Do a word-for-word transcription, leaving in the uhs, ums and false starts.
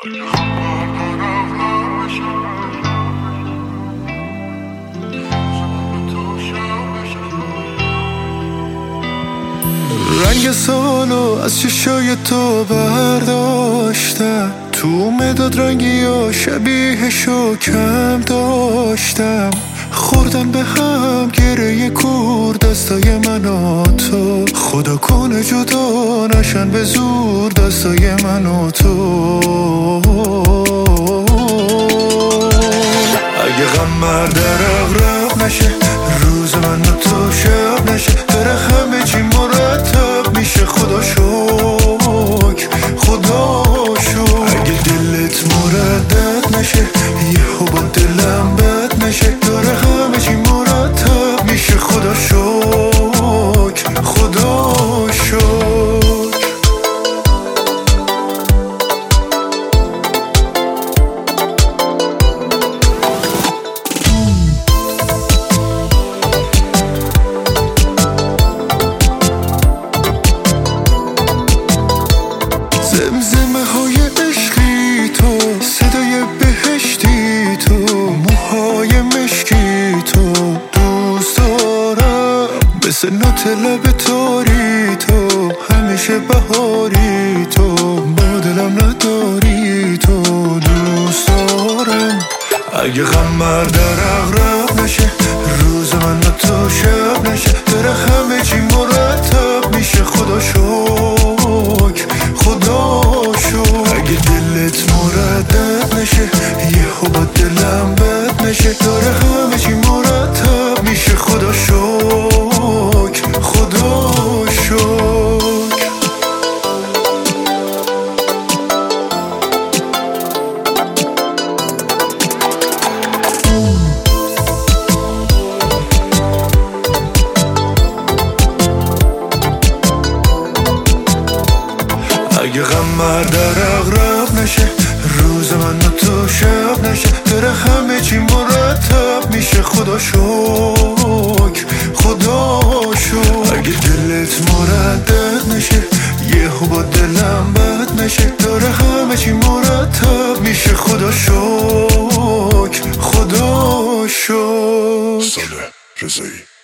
رنگ سالو از چشای تو برداشتم، تو مداد رنگی و شبیهشو کم داشتم. خوردن به هم گره کور دستای من و تو، خدا کنه جدا نشن به زور دستای من و تو. اگه غم مرد رغرغ نشه، روز من و تو شب نشه، بره همه چی مرتب میشه. خدا شکر خدا شکر. اگه دلت مردد نشه، یهو با دلم بد نشه، داره همه چی مرتب میشه. خدا شکر خدا شکر. زمزمه های عشقی تو، صدای بهشتی تو، موهای مشکی تو، دوست دارم مثل نوت لب تاری تو، همیشه بهاری تو، با دلم نداری تو، دوست دارم. اگه غم مرد رغرغ نشه، روز من و تو شب نشه، داره همه چی مرتب میشه. خدا شکر خدا شکر. اگه دلت مردد نشه، یهو با دلم بد نشه، داره همه چی مرتب میشه. خدا شکر خدا شکر. اگه غم مرد رغرغ نشه، روز من و تو شب نشه، داره همه چی مرتب میشه. خدا شکر خدا شکر. اگه دلت مردد نشه، یهو با دلم بد نشه، داره همه چی مرتب میشه. خدا شکر خدا شکر. صالح رضایی.